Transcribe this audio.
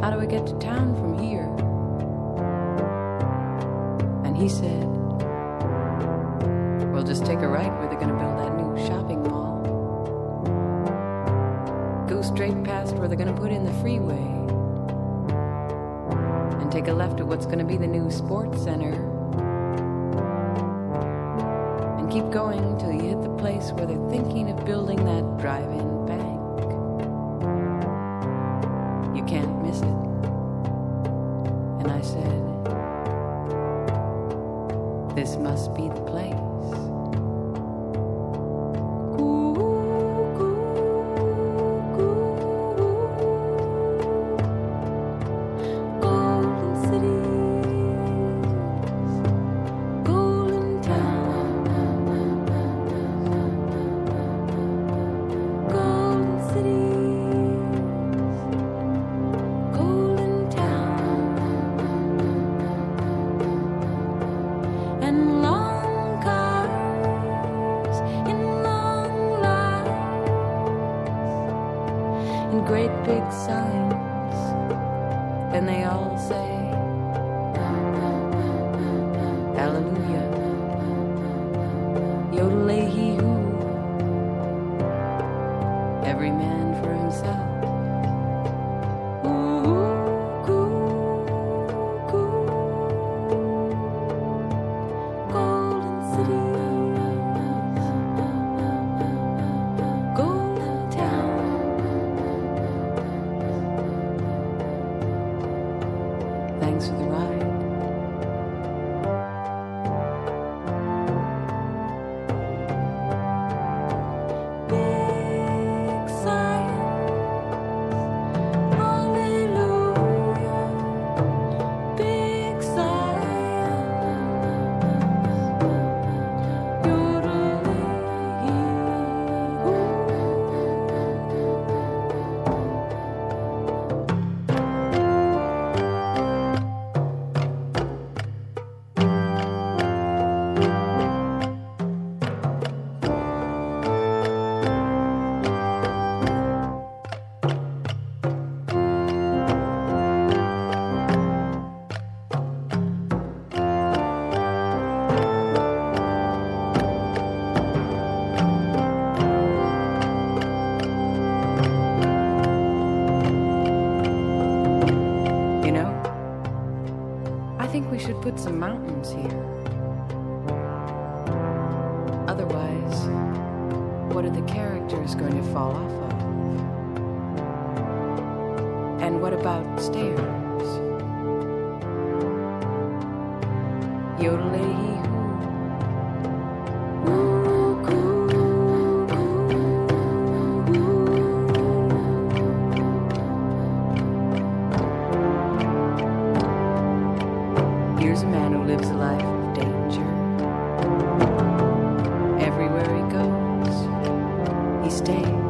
how do I get to town from here? And he said, we'll just take a right where they're gonna build that new shopping mall. Go straight past where they're gonna put in the freeway. And take a left at what's gonna be the new sports center. And keep going till you hit the place where they're thinking of building that drive-in bank. You can't miss it. And I said, this must be the place. Great big signs, and they all say, hallelujah, yodel-ay-hee-hoo, every man for himself. Thanks for the ride. Big science, hallelujah. Big science, yodel-ay-hee-hoo. I think we should put some mountains here. Otherwise, what are the characters going to fall off of? And what about stairs? Yodel-ay-hee-hoo. Here's a man who lives a life of danger. Everywhere he goes, he stays.